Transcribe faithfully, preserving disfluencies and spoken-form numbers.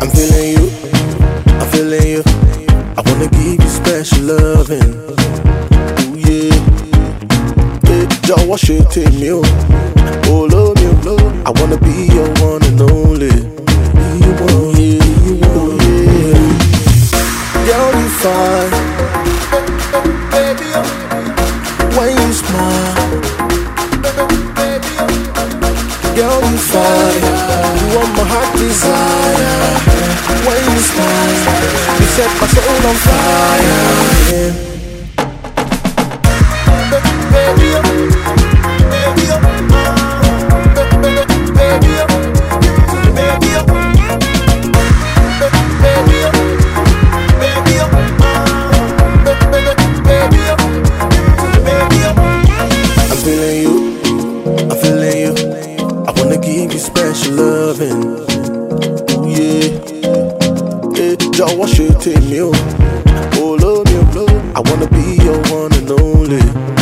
I'm feeling you, I'm feeling you. I wanna give you special loving. Ooh yeah, yeah. Jọ̀wọ́ ṣe tèmi o, olómi o. I wanna be your one and only. You want, yeah, you want, yeah. Girl, you fine, baby. When you smile, girl, you fine. You are my heart desire. When you smile, you set my soul on fire. Yeah. Baby, baby, baby, baby, I'm feeling you, I'm feeling you. I wanna give you special loving. Ooh yeah, yeah. Jọ̀wọ́ ṣe tèmi o, olómi o. I wanna be your one and only.